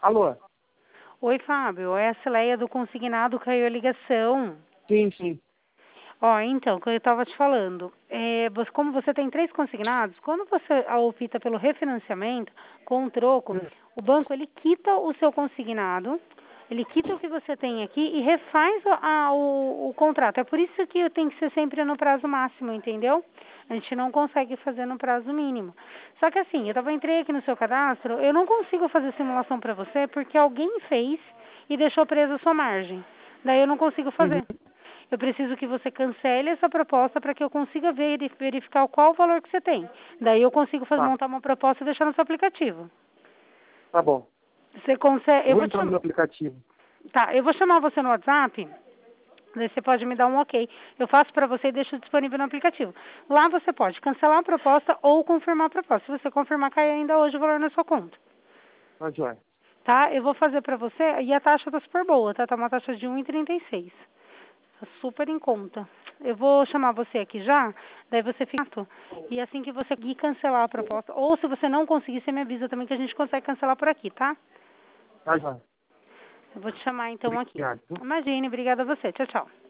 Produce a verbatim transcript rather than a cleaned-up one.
Alô? Oi, Fábio. É a Cileia do Consignado, caiu a ligação. Sim, sim. Ó, então, o que eu estava te falando, é, você- como você tem três consignados, quando você opta pelo refinanciamento com o troco, Hum, o banco ele quita o seu consignado, ele quita o que você tem aqui e refaz o, a- o, o contrato. É por isso que tem que ser sempre no prazo máximo, entendeu? A gente não consegue fazer no prazo mínimo. Só que assim, eu tava, entrei aqui no seu cadastro, eu não consigo fazer simulação para você porque alguém fez e deixou presa a sua margem. Daí eu não consigo Uhum. fazer. Eu preciso que você cancele essa proposta para que eu consiga veri- verificar qual o valor que você tem. Daí eu consigo fazer, Tá, montar uma proposta e deixar no seu aplicativo. tá bom. Você consegue, Eu eu vou vou te entrar no chamar, meu aplicativo. tá, eu vou chamar você no WhatsApp, daí você pode me dar um ok. Eu faço para você e deixo disponível no aplicativo. Lá você pode cancelar a proposta ou confirmar a proposta. Se você confirmar, cai ainda hoje o valor na sua conta. Tá, joia. Tá? Eu vou fazer para você e a taxa tá super boa, tá? Tá uma taxa de um e trinta e seis. Tá super em conta. Eu vou chamar você aqui já, daí você fica. E assim que você conseguir cancelar a proposta, ou se você não conseguir, você me avisa também que a gente consegue cancelar por aqui, tá? Tá, joia. Eu vou te chamar então aqui. Obrigado. Imagine, obrigada a você. Tchau, tchau.